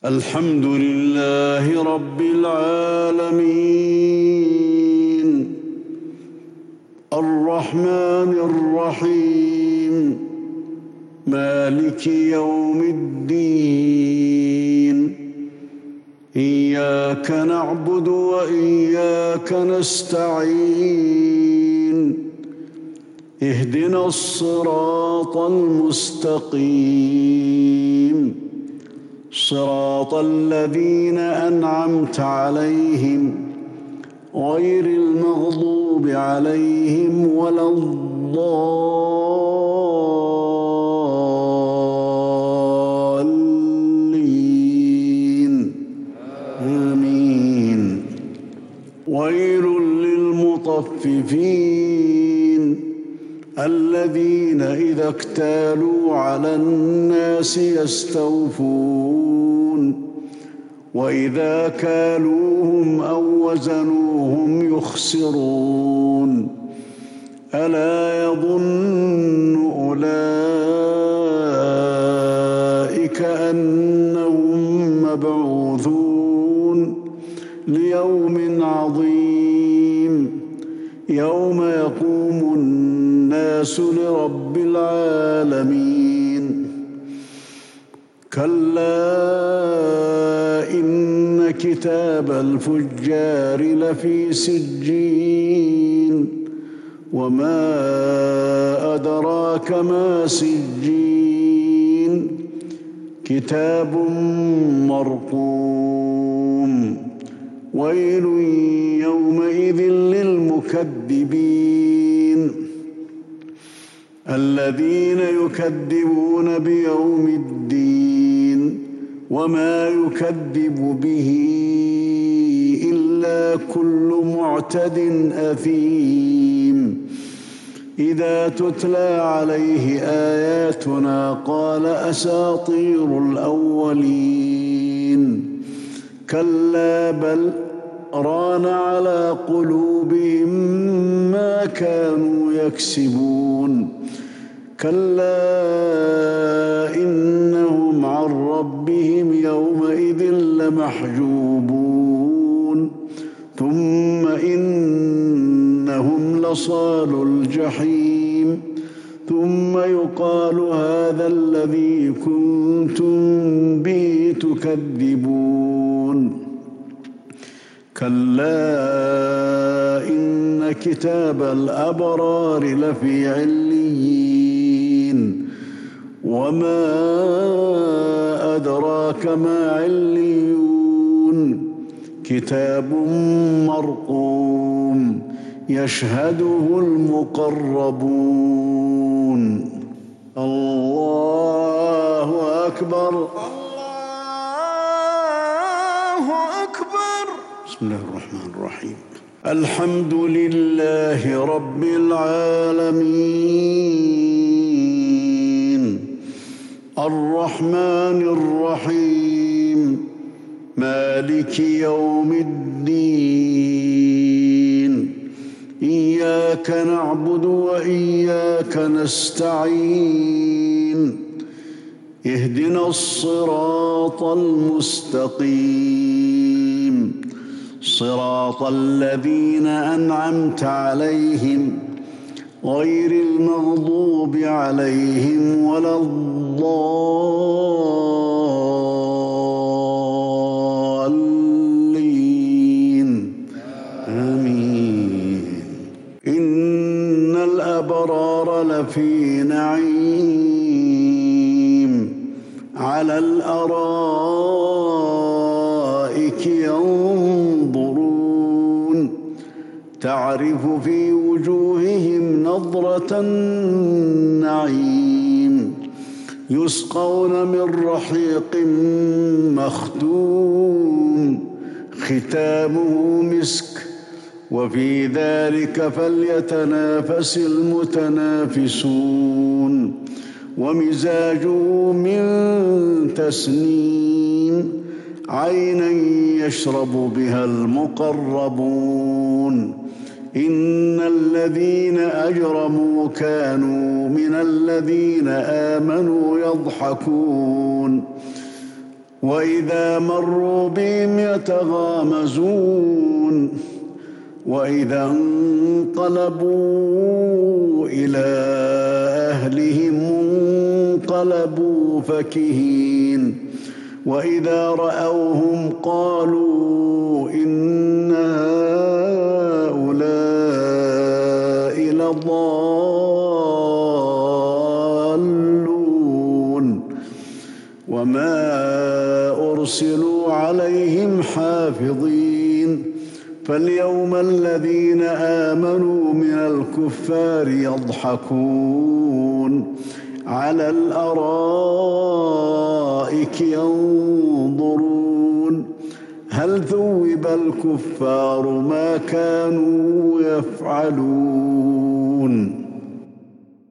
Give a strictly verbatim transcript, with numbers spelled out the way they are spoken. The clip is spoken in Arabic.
الحمد لله رب العالمين الرحمن الرحيم مالك يوم الدين إياك نعبد وإياك نستعين اهدنا الصراط المستقيم صراط الذين أنعمت عليهم غير المغضوب عليهم ولا الضالين آمين. ويل للمطففين الذين إذا اكتالوا على الناس يستوفون وإذا كالوهم أو وزنوهم يخسرون ألا يظن أولئك أنهم مبعوثون ليوم عظيم يوم يقوم الناس لرب العالمين كلا إن كتاب الفجار لفي سجين وما أدراك ما سجين كتاب مرقوم ويل يومئذ للمكذبين الذين يكذبون بيوم الدين وما يكذب به إلا كل معتد أثيم إذا تتلى عليه آياتنا قال أساطير الأولين كلا بل ران على قلوبهم ما كانوا يكسبون كلا إنهم عن ربهم يومئذ لمحجوبون ثم إنهم لصالو الجحيم ثم يقال هذا الذي كنتم به تكذبون كلا إن كتاب الأبرار لفي عليين وما أدراك ما عليون كتاب مرقوم يشهده المقربون الله أكبر الله أكبر بسم الله الرحمن الرحيم الحمد لله رب العالمين الرحمن الرحيم مالك يوم الدين إياك نعبد وإياك نستعين اهدنا الصراط المستقيم صراط الذين أنعمت عليهم غير المغضوب عليهم ولا الضالين آمين. إن الأبرار لفي نعيم على الأرائك ينظرون تعرف في وجوههم نضرة النعيم يسقون من رحيق مختوم ختامه مسك وفي ذلك فليتنافس المتنافسون ومزاجه من تسنيم عينا يشرب بها المقربون إن الذين أجرموا كانوا من الذين آمنوا يضحكون وإذا مروا بهم يتغامزون وإذا انقلبوا إلى أهلهم انقلبوا فكهين وإذا رأوهم قالوا إن هؤلاء لضالون وما أرسلوا عليهم حافظين فاليوم الذين آمنوا من الكفار يضحكون على الأرائك ينظرون هل ثوب الكفار ما كانوا يفعلون.